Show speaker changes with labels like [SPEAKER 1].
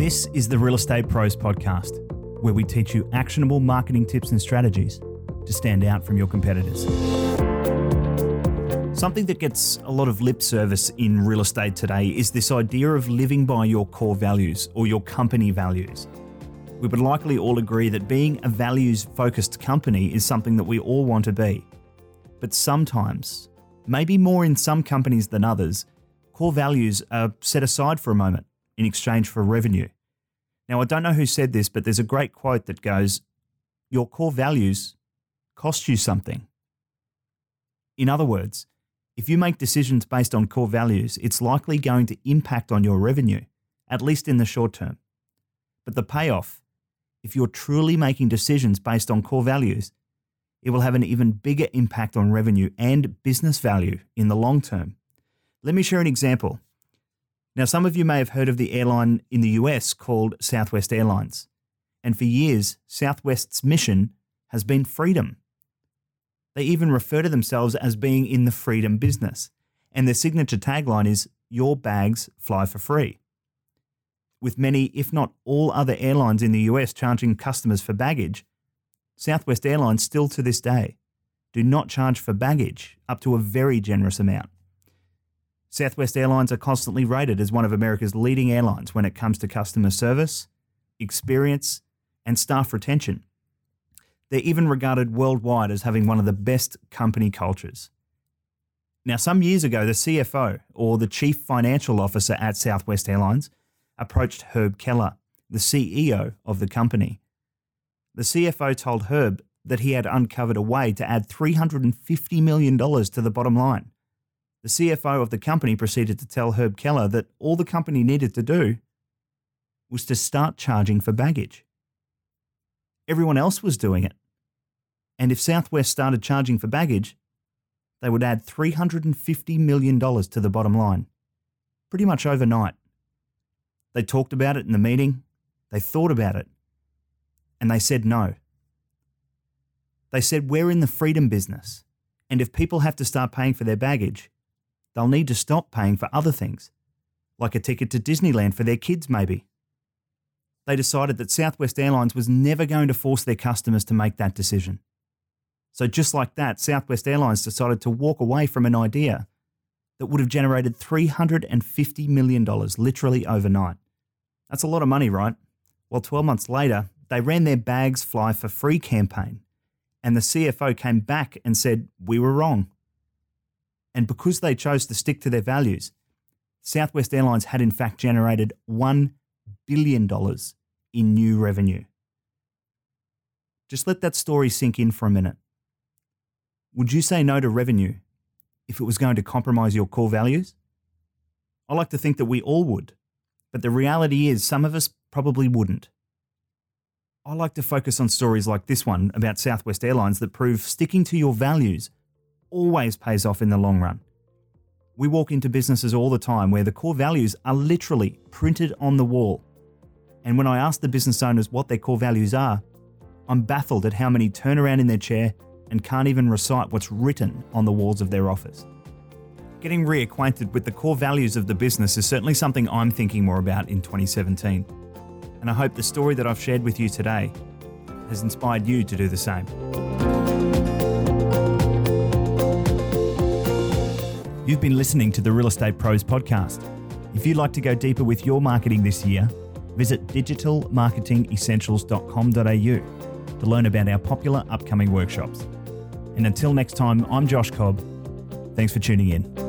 [SPEAKER 1] This is the Real Estate Pros podcast, where we teach you actionable marketing tips and strategies to stand out from your competitors. Something that gets a lot of lip service in real estate today is this idea of living by your core values or your company values. We would likely all agree that being a values-focused company is something that we all want to be. But sometimes, maybe more in some companies than others, core values are set aside for a moment in exchange for revenue. Now, I don't know who said this, but there's a great quote that goes, "Your core values cost you something." In other words, if you make decisions based on core values, it's likely going to impact on your revenue, at least in the short term. But the payoff, if you're truly making decisions based on core values, it will have an even bigger impact on revenue and business value in the long term. Let me share an example. Now, some of you may have heard of the airline in the US called Southwest Airlines. And for years, Southwest's mission has been freedom. They even refer to themselves as being in the freedom business. And their signature tagline is, "Your bags fly for free." With many, if not all other airlines in the US charging customers for baggage, Southwest Airlines still to this day do not charge for baggage up to a very generous amount. Southwest Airlines are constantly rated as one of America's leading airlines when it comes to customer service, experience, and staff retention. They're even regarded worldwide as having one of the best company cultures. Now, some years ago, the CFO, or the Chief Financial Officer at Southwest Airlines, approached Herb Keller, the CEO of the company. The CFO told Herb that he had uncovered a way to add $350 million to the bottom line. The CFO of the company proceeded to tell Herb Keller that all the company needed to do was to start charging for baggage. Everyone else was doing it. And if Southwest started charging for baggage, they would add $350 million to the bottom line, pretty much overnight. They talked about it in the meeting, they thought about it, and they said no. They said, "We're in the freedom business, and if people have to start paying for their baggage, they'll need to stop paying for other things, like a ticket to Disneyland for their kids maybe." They decided that Southwest Airlines was never going to force their customers to make that decision. So just like that, Southwest Airlines decided to walk away from an idea that would have generated $350 million literally overnight. That's a lot of money, right? Well, 12 months later, they ran their Bags Fly for Free campaign, and the CFO came back and said, "We were wrong." And because they chose to stick to their values, Southwest Airlines had in fact generated $1 billion in new revenue. Just let that story sink in for a minute. Would you say no to revenue if it was going to compromise your core values? I like to think that we all would, but the reality is some of us probably wouldn't. I like to focus on stories like this one about Southwest Airlines that prove sticking to your values always pays off in the long run. We walk into businesses all the time where the core values are literally printed on the wall. And when I ask the business owners what their core values are, I'm baffled at how many turn around in their chair and can't even recite what's written on the walls of their office. Getting reacquainted with the core values of the business is certainly something I'm thinking more about in 2017. And I hope the story that I've shared with you today has inspired you to do the same. You've been listening to the Real Estate Pros podcast. If you'd like to go deeper with your marketing this year, visit digitalmarketingessentials.com.au to learn about our popular upcoming workshops. And until next time, I'm Josh Cobb. Thanks for tuning in.